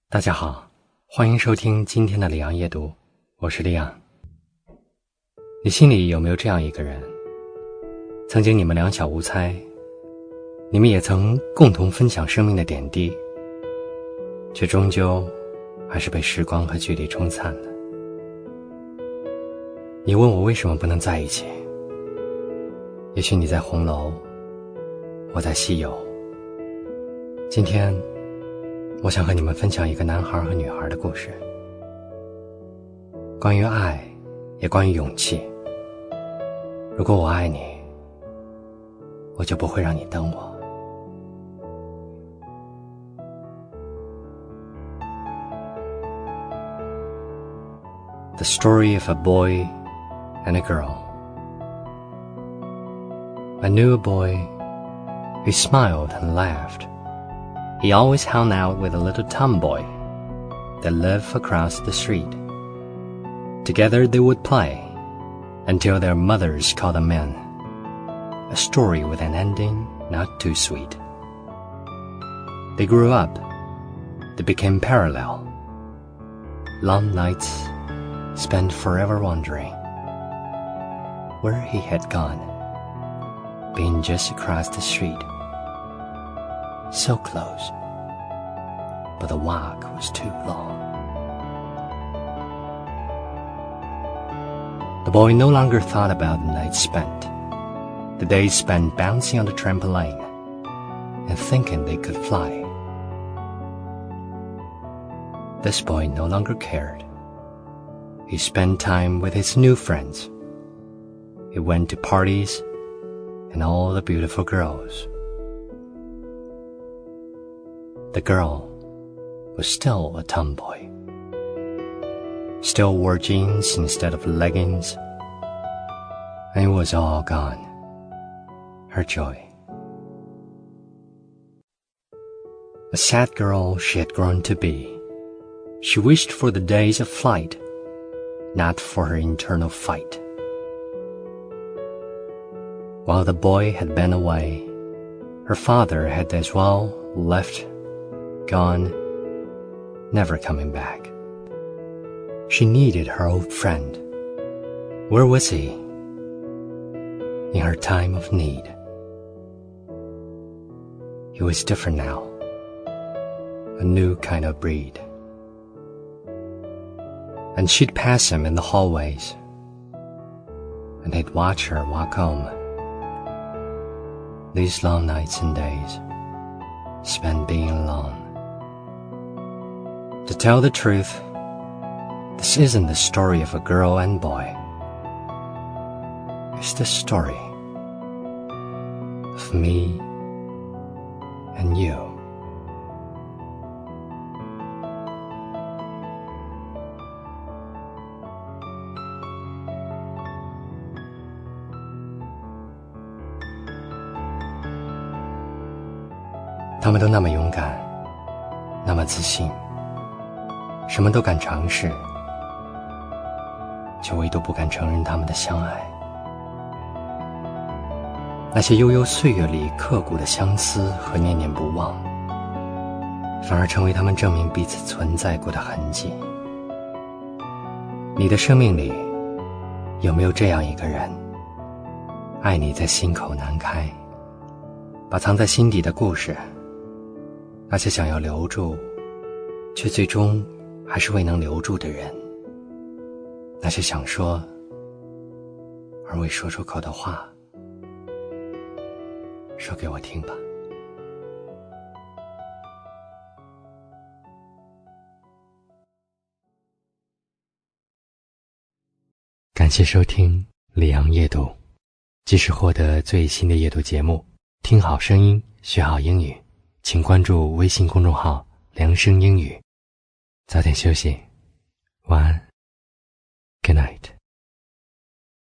大家好，欢迎收听今天的里昂夜读，我是里昂。你心里有没有这样一个人，曾经你们两小无猜，你们也曾共同分享生命的点滴，却终究还是被时光和距离冲散了。你问我为什么不能在一起，也许你在红楼，我在西游。今天我想和你们分享一个男孩和女孩的故事，关于爱，也关于勇气。如果我爱你，我就不会让你等我。The story of a boy and a girl. I knew a boy who smiled and laughed. He always hung out with a little tomboy that lived across the street. Together they would play until their mothers called them in. A story with an ending not too sweet. They grew up. They became parallel. Long nights spent forever wondering where he had gone, being just across the street. So close, but the walk was too long. The boy no longer thought about the nights spent, the days spent bouncing on the trampoline and thinking they could fly. This boy no longer cared. He spent time with his new friends. He went to parties and all the beautiful girls. The girl was still a tomboy. Still wore jeans instead of leggings. And it was all gone. Her joy. A sad girl she had grown to be. She wished for the days of flight, not for her internal fight. While the boy had been away, her father had as well left, gone, never coming back. She needed her old friend. Where was he? In her time of need. He was different now, a new kind of breed. And she'd pass him in the hallways, and he'd watch her walk home. These long nights and days spent being alone. To tell the truth, this isn't the story of a girl and boy. It's the story of me and you.他们都那么勇敢，那么自信，什么都敢尝试，却唯独不敢承认他们的相爱。那些悠悠岁月里刻骨的相思和念念不忘，反而成为他们证明彼此存在过的痕迹。你的生命里有没有这样一个人，爱你在心口难开，把藏在心底的故事，那些想要留住却最终还是未能留住的人，那些想说而未说出口的话，说给我听吧。感谢收听里昂夜读，即时获得最新的夜读节目，听好声音，学好英语，请关注微信公众号良声英语。早点休息，晚安。Good night.